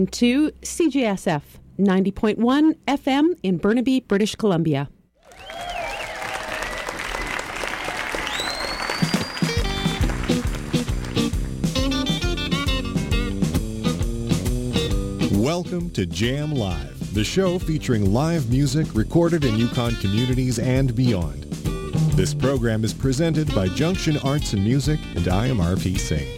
To CJSF 90.1 FM in Burnaby, British Columbia. Welcome to Jam Live, the show featuring live music recorded in Yukon communities and beyond. This program is presented by Junction Arts and Music, and I am R.P. Singh.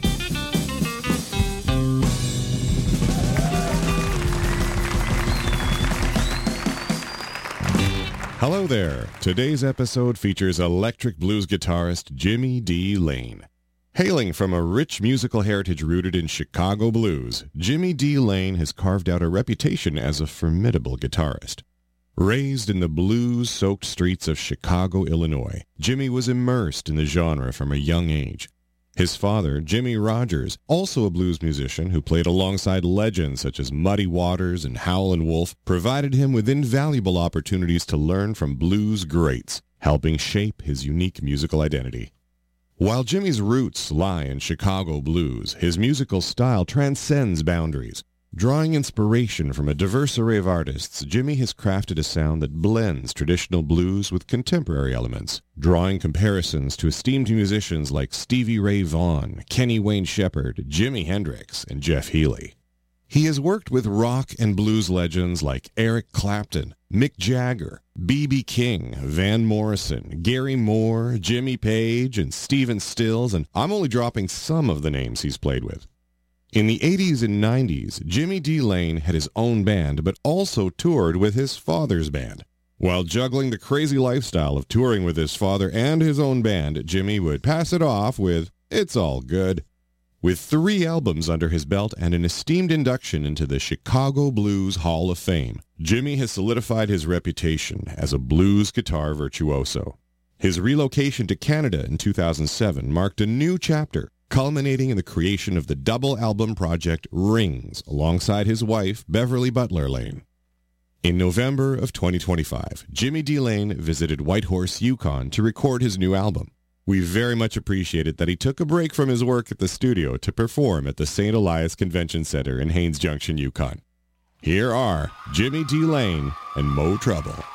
Hello there. Today's episode features electric blues guitarist Jimmy D. Lane. Hailing from a rich musical heritage rooted in Chicago blues, Jimmy D. Lane has carved out a reputation as a formidable guitarist. Raised in the blues-soaked streets of Chicago, Illinois, Jimmy was immersed in the genre from a young age. His father, Jimmy Rogers, also a blues musician who played alongside legends such as Muddy Waters and Howlin' Wolf, provided him with invaluable opportunities to learn from blues greats, helping shape his unique musical identity. While Jimmy's roots lie in Chicago blues, his musical style transcends boundaries. Drawing inspiration from a diverse array of artists, Jimmy has crafted a sound that blends traditional blues with contemporary elements, drawing comparisons to esteemed musicians like Stevie Ray Vaughan, Kenny Wayne Shepherd, Jimi Hendrix, and Jeff Healey. He has worked with rock and blues legends like Eric Clapton, Mick Jagger, B.B. King, Van Morrison, Gary Moore, Jimmy Page, and Stephen Stills, and I'm only dropping some of the names he's played with. In the 80s and 90s, Jimmy D. Lane had his own band, but also toured with his father's band. While juggling the crazy lifestyle of touring with his father and his own band, Jimmy would pass it off with, "It's all good." With 3 albums under his belt and an esteemed induction into the Chicago Blues Hall of Fame, Jimmy has solidified his reputation as a blues guitar virtuoso. His relocation to Canada in 2007 marked a new chapter, culminating in the creation of the double album project Rings, alongside his wife, Beverly Butler Lane. In November of 2025, Jimmy D. Lane visited Whitehorse, Yukon to record his new album. We very much appreciated that he took a break from his work at the studio to perform at the St. Elias Convention Center in Haines Junction, Yukon. Here are Jimmy D. Lane and Mo Trouble.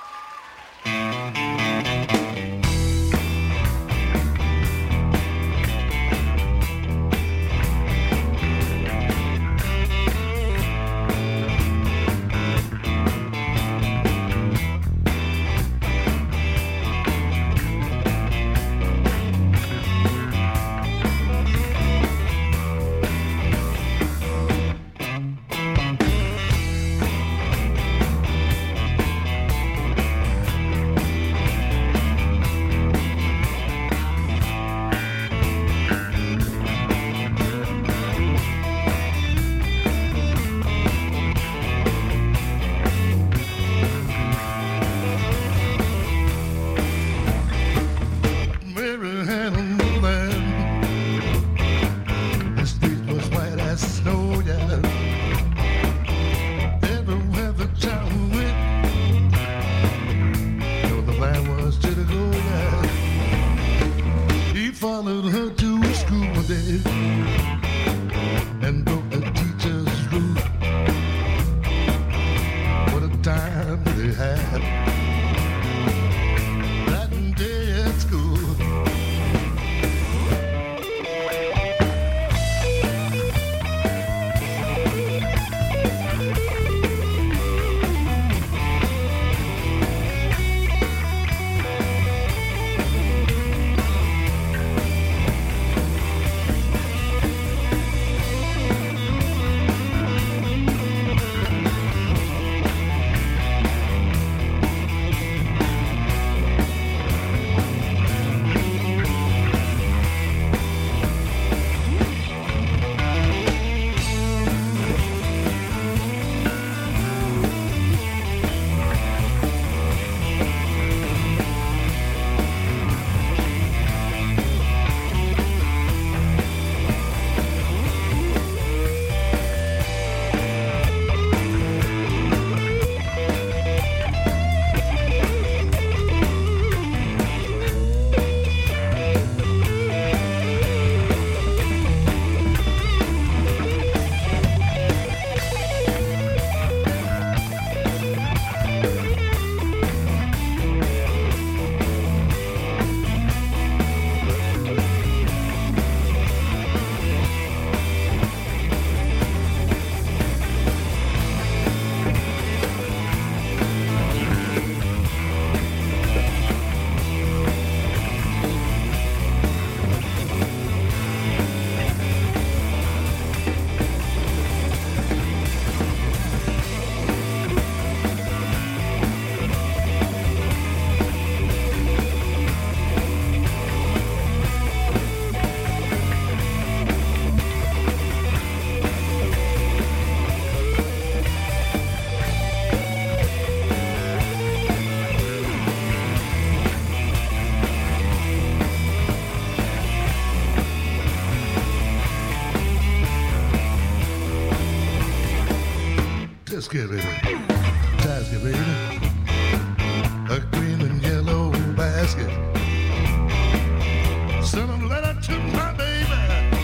Tisket, baby. Tasket, baby. A green and yellow basket. Send a letter to my baby.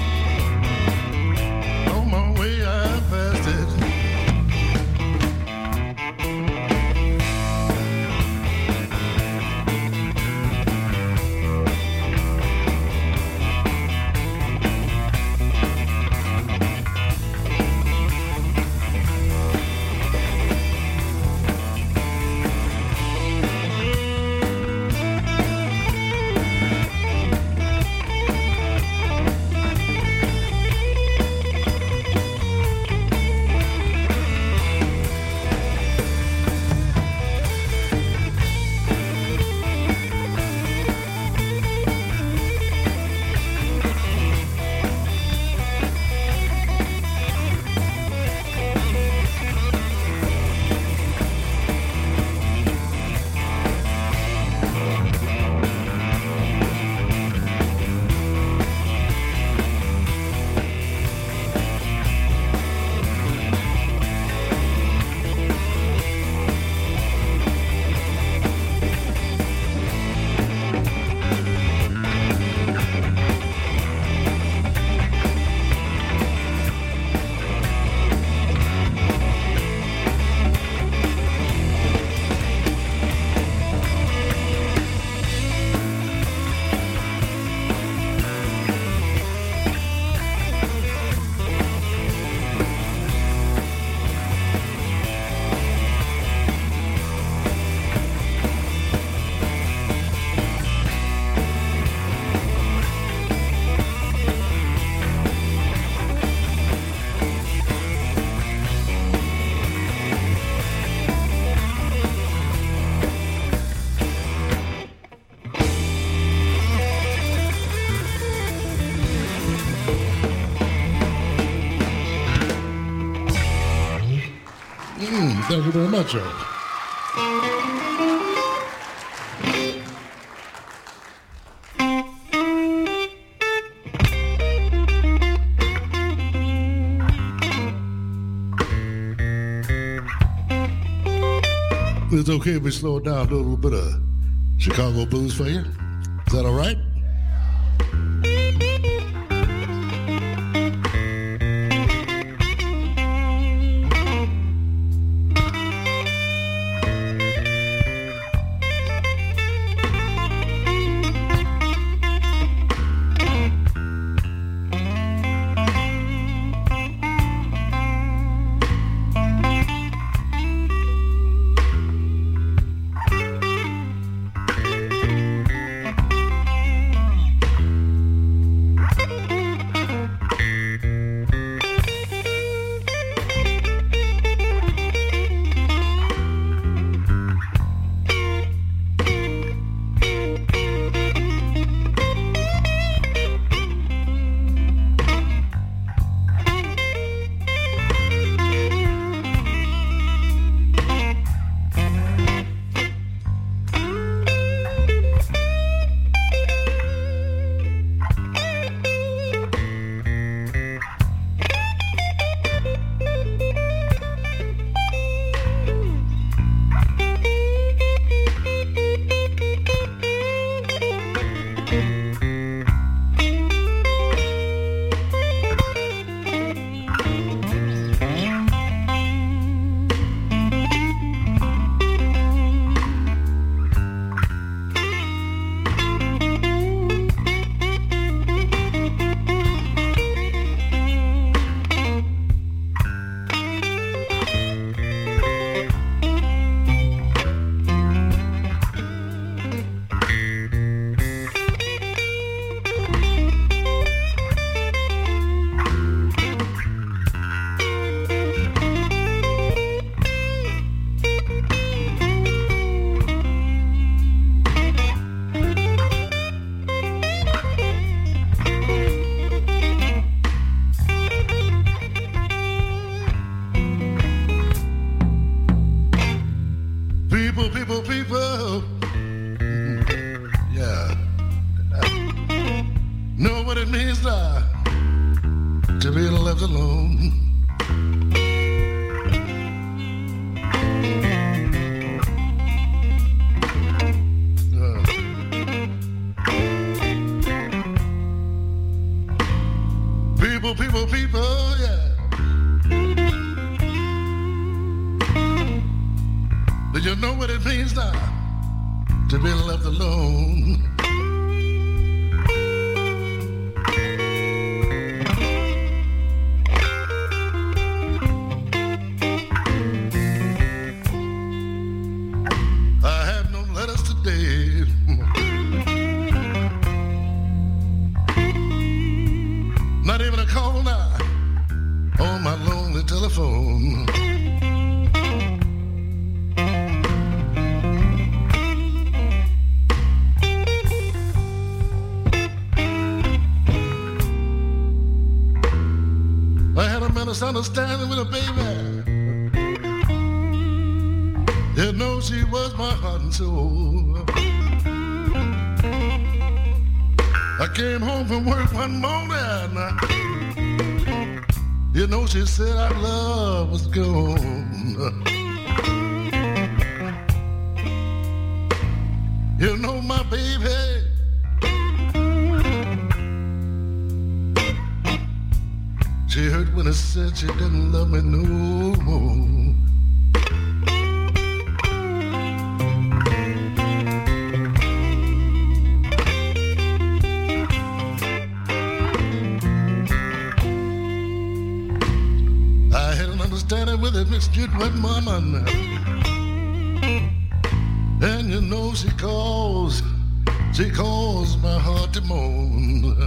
On my way, I passed it. Thank you very much, sir. It's okay if we slow it down, do a little bit of Chicago blues for you. Is that all right? People. Yeah. Know what it means to be left alone. what it means now to be left alone. I have no letters today. Not even a call now on my lonely telephone. I had a misunderstanding with a baby. You know she was my heart and soul. I came home from work one morning. You know she said our love was gone. You know my baby, she hurt when I said she didn't love me no more. I had an understanding with it, Miss Jude, mama. And you know she calls my heart to moan.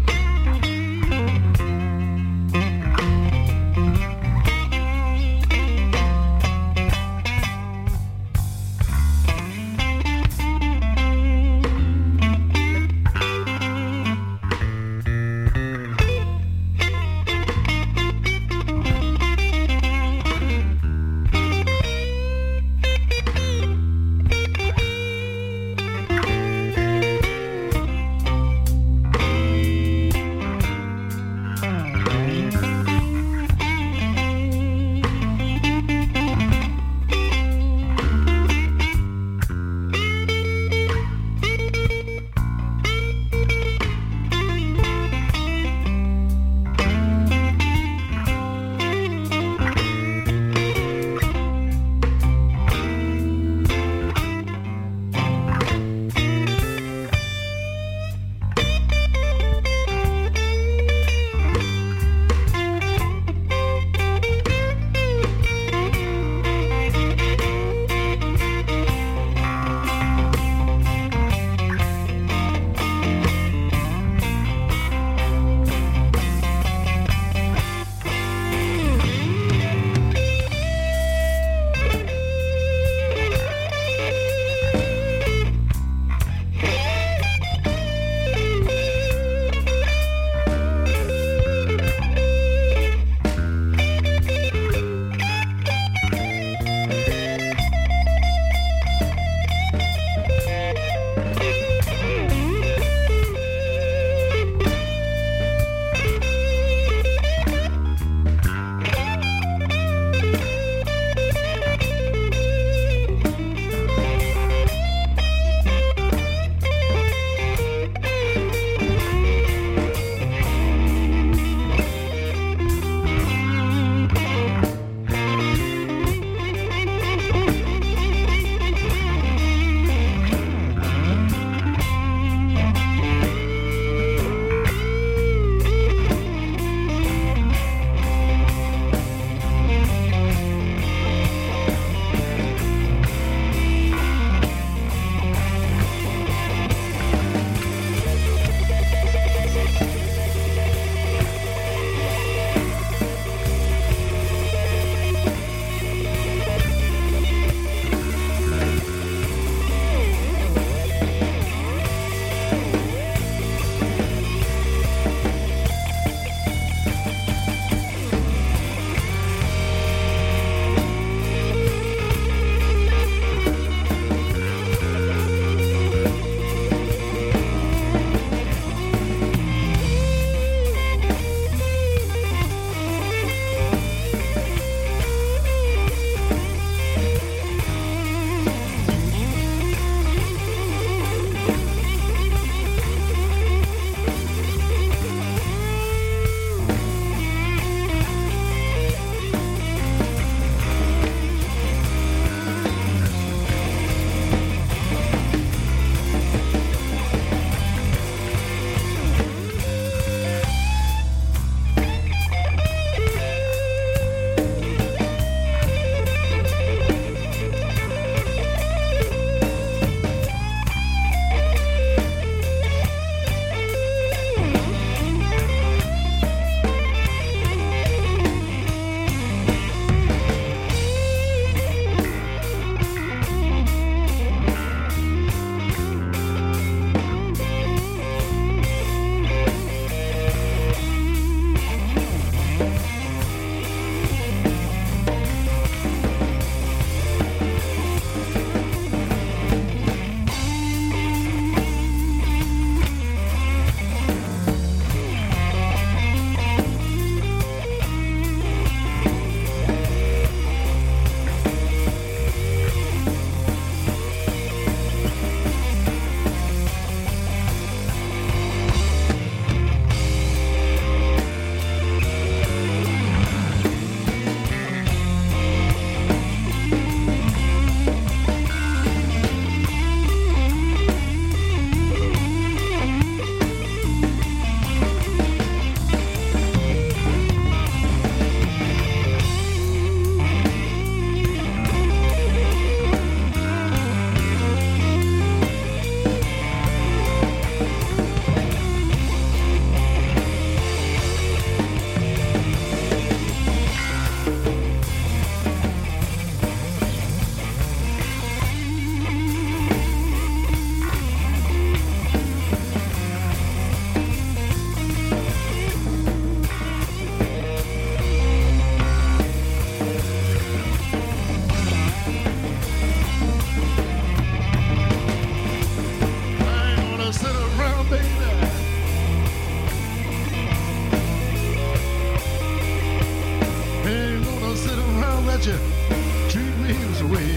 way.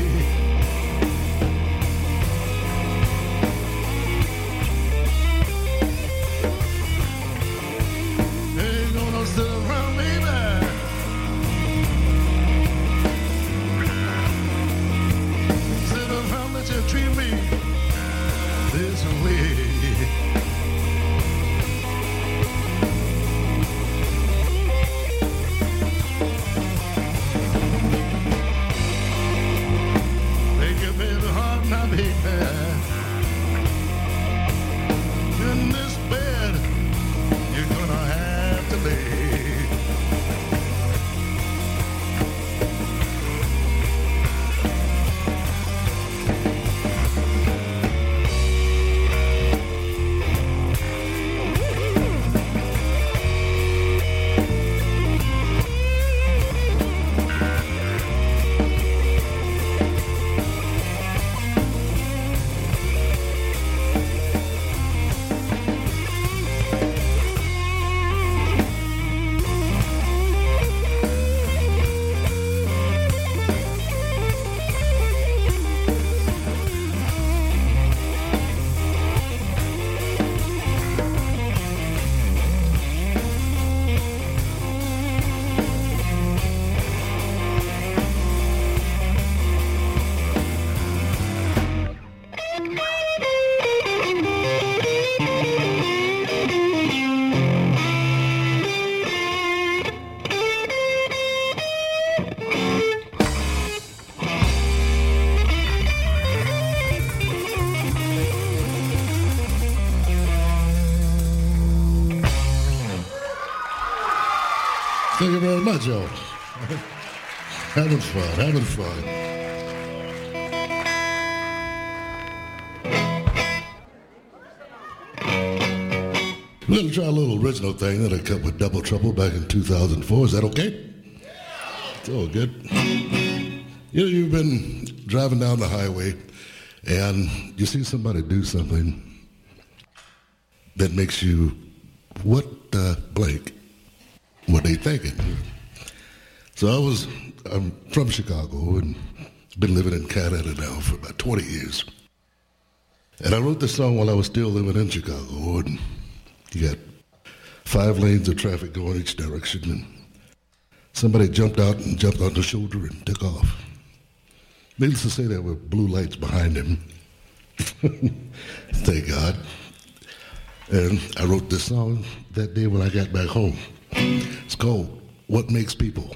Ain't gonna sit around, baby. Sit around, let you treat me this way. In this bed, you're gonna have to lay. Thank you very much, y'all. Having fun, having fun. We're going to try a little original thing that I cut with Double Trouble back in 2004. Is that okay? It's all good. You know, you've been driving down the highway and you see somebody do something that makes you, what the blank? What they thinking? So I'm from Chicago and been living in Canada now for about 20 years. And I wrote this song while I was still living in Chicago. And you got 5 lanes of traffic going each direction. And somebody jumped out and jumped on the shoulder and took off. Needless to say, there were blue lights behind him. Thank God. And I wrote this song that day when I got back home. It's called What Makes People.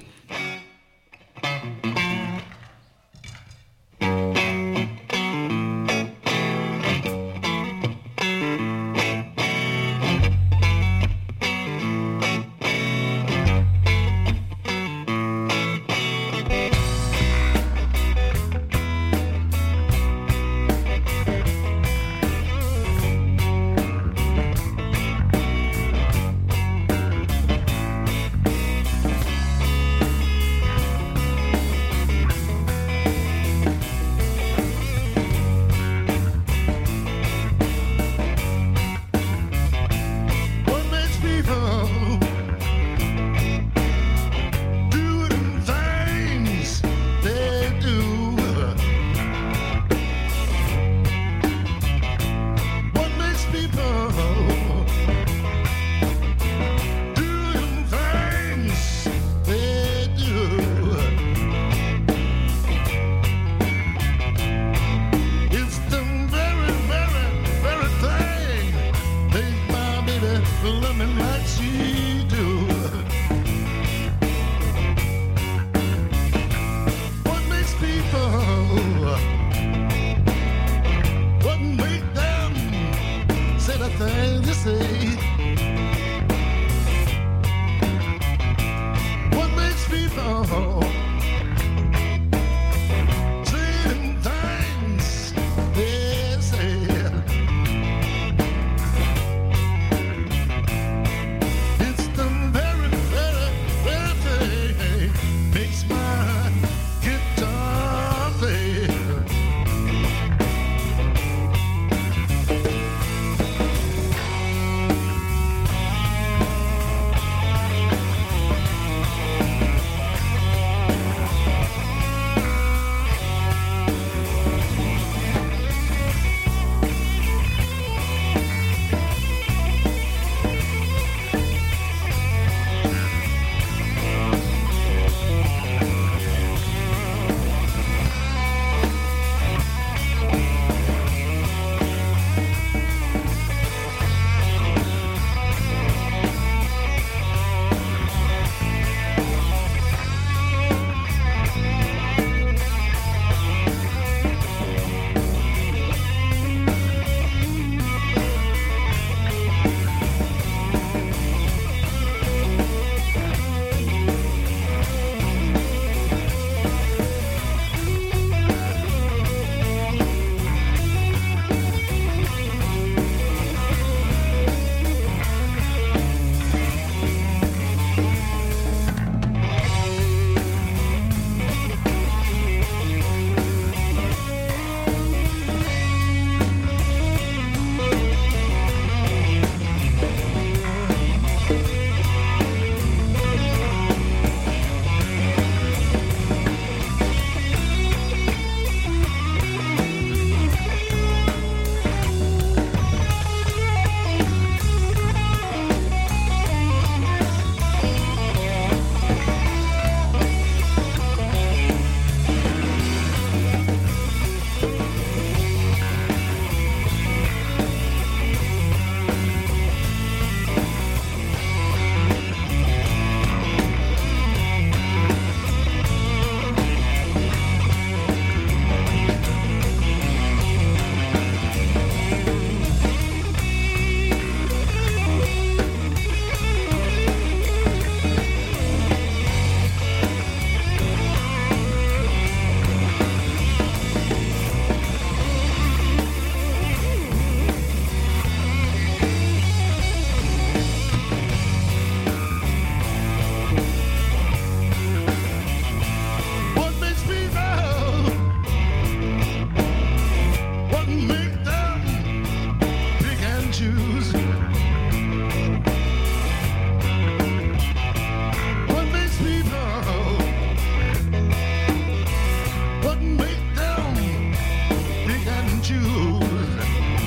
make them pick and choose.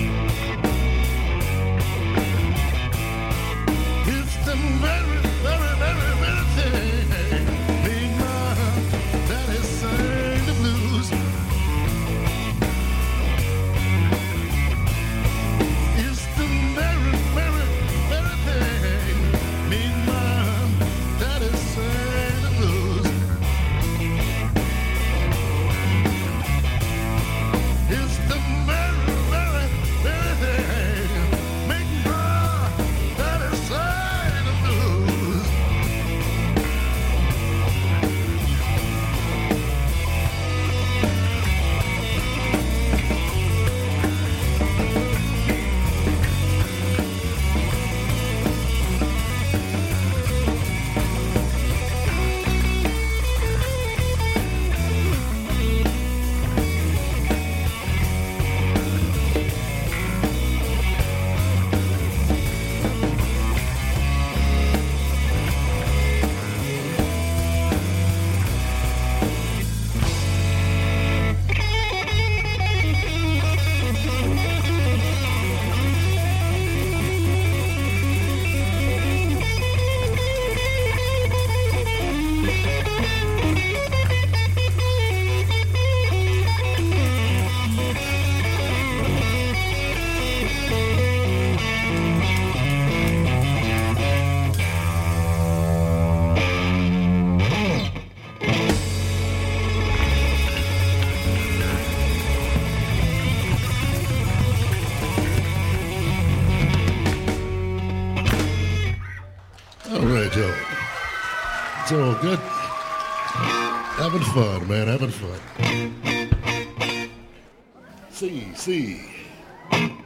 It's the very, very, very, very thing made my daddy sing the blues. It's the very, very, very thing made my daddy sing the blues. It's the very, very, very thing make my daddy sing the blues. All right, Joe. It's all good. Having fun, man, having fun. See.